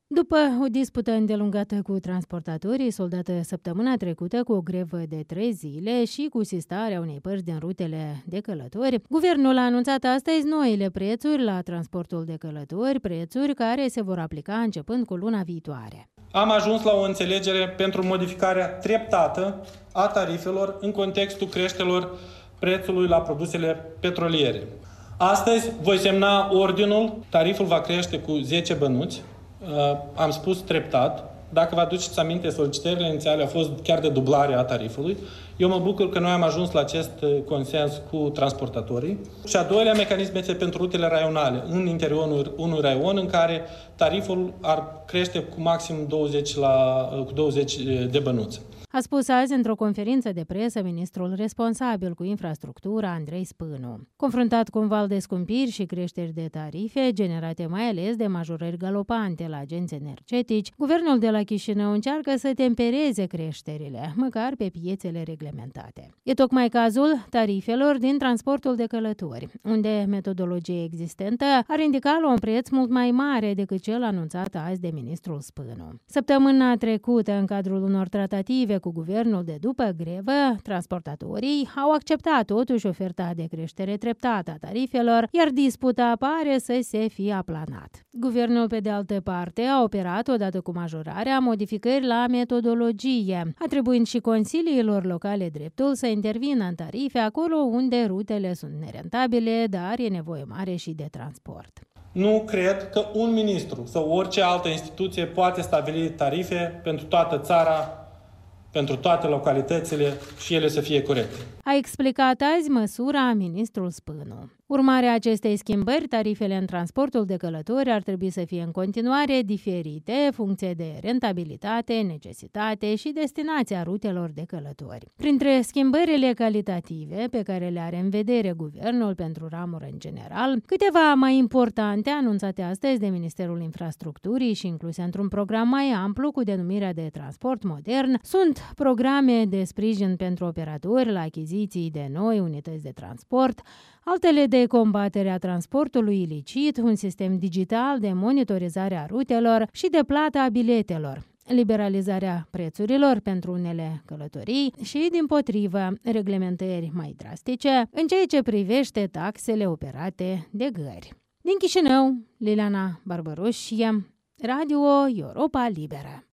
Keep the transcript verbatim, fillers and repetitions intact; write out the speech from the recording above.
După o dispută îndelungată cu transportatorii, soldată săptămâna trecută cu o grevă de trei zile și cu sistarea unei părți din rutele de călători, guvernul a anunțat astăzi noile prețuri la transportul de călători, prețuri care se vor aplica începând cu luna viitoare. Am ajuns la o înțelegere pentru modificarea treptată a tarifelor în contextul creșterilor prețului la produsele petroliere. Astăzi voi semna ordinul, tariful va crește cu zece bănuți. Am spus treptat. Dacă vă aduceți aminte, solicitările inițiale au fost chiar de dublare a tarifului. Eu mă bucur că noi am ajuns la acest consens cu transportatorii. Și a doilea mecanism este pentru rutele raionale, în interiorul unui raion în care tariful ar crește cu maxim douăzeci, la, cu douăzeci de bănuți. A spus azi într-o conferință de presă ministrul responsabil cu infrastructura, Andrei Spânu. Confruntat cu un val de scumpiri și creșteri de tarife, generate mai ales de majorări galopante la agenți energetici, guvernul de la Chișinău încearcă să tempereze creșterile, măcar pe piețele reglementate. E tocmai cazul tarifelor din transportul de călători, unde metodologia existentă ar indica la un preț mult mai mare decât cel anunțat azi de ministrul Spânu. Săptămâna trecută, în cadrul unor tratative cu guvernul de după grevă, transportatorii au acceptat totuși oferta de creștere treptată a tarifelor, iar disputa pare să se fie aplanat. Guvernul, pe de altă parte, a operat odată cu majorarea modificări la metodologie, atribuind și consiliilor locale dreptul să intervină în tarife acolo unde rutele sunt nerentabile, dar e nevoie mare și de transport. Nu cred că un ministru sau orice altă instituție poate stabili tarife pentru toată țara, pentru toate localitățile și ele să fie corecte. A explicat azi măsura ministrul Spânu. Urmarea acestei schimbări, tarifele în transportul de călători ar trebui să fie în continuare diferite, funcție de rentabilitate, necesitate și destinația rutelor de călători. Printre schimbările calitative pe care le are în vedere guvernul pentru ramură în general, câteva mai importante anunțate astăzi de Ministerul Infrastructurii și incluse într-un program mai amplu cu denumirea de transport modern, sunt programe de sprijin pentru operatori la achiziții de noi unități de transport, altele de combatere a transportului ilicit, un sistem digital de monitorizare a rutelor și de plată a biletelor, liberalizarea prețurilor pentru unele călătorii și, dimpotrivă, reglementări mai drastice în ceea ce privește taxele operate de gări. Din Chișinău, Liliana Barbaroșie, Radio Europa Liberă.